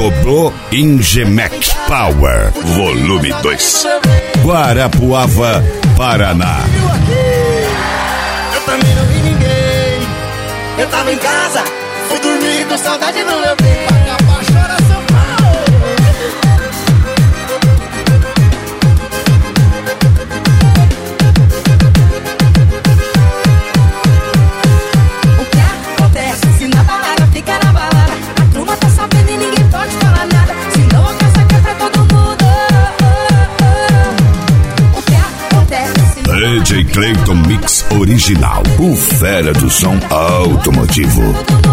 Dobrou Ingemec Power, volume 2. Guarapuava, Paraná. Eu também não vi ninguém. Eu tava em casa, fui dormir com saudade, não levei. Acabar, chora São Paulo. O que acontece se na balada fica na balada? A turma tá sabendo e ninguém pode falar nada. Senão a casa quer pra todo mundo. O que acontece se DJ Clayton Mix Original, o fera do som automotivo.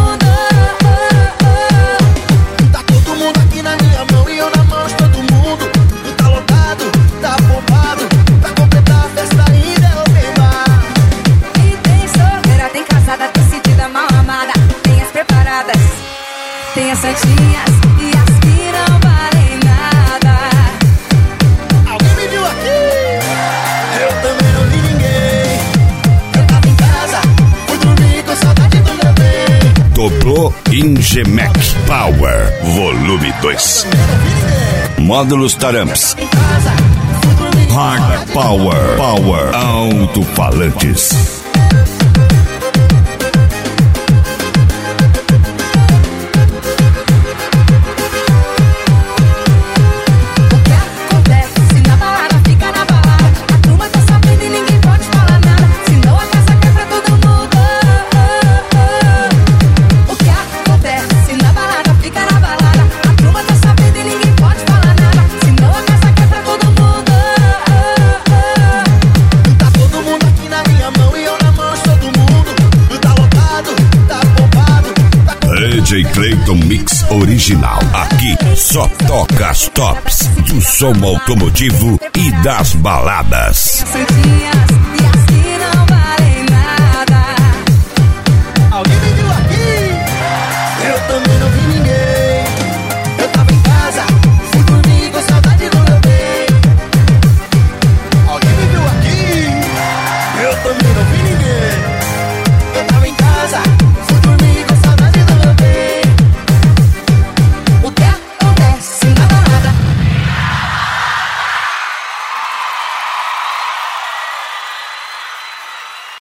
Tá todo mundo aqui na minha mão e eu na mão de todo mundo. Tu tá lotado, tá bombado. Pra completar a festa ainda é open bar. E tem solteira, tem casada, decidida, mal amada. Tem as preparadas, tem as santinhas e as que não valem nada. Alguém me viu aqui? Eu também não vi ninguém. Eu tava em casa, fui dormir com saudade do meu bem. Dobrou Ingemec Power, volume 2. Módulos Taramps, Em casa, fui dormir com Hard Power, alto-falantes. O que acontece se na balada fica na balada? A turma tá sabendo e ninguém pode falar nada. Senão a casa quer pra todo mundo. O que acontece se na balada fica na balada? A turma tá sabendo e ninguém pode falar nada. Senão a casa quer pra todo mundo. Tá todo mundo aqui na minha mão e eu na mão de todo mundo. Tu tá lotado, tá bombado. DJ Clayton Mix Original. Aqui só toca as tops do som automotivo e das baladas. Santinha